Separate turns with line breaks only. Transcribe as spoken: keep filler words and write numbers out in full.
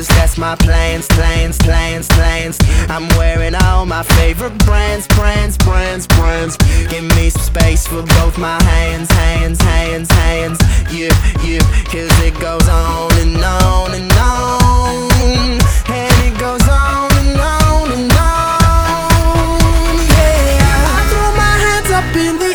cause that's my plans, plans, plans, plans. I'm wearing all my favorite brands, brands, brands, brands. Give me some space for both my hands, hands, hands, hands. Yeah, yeah, cause it goes on and on and on.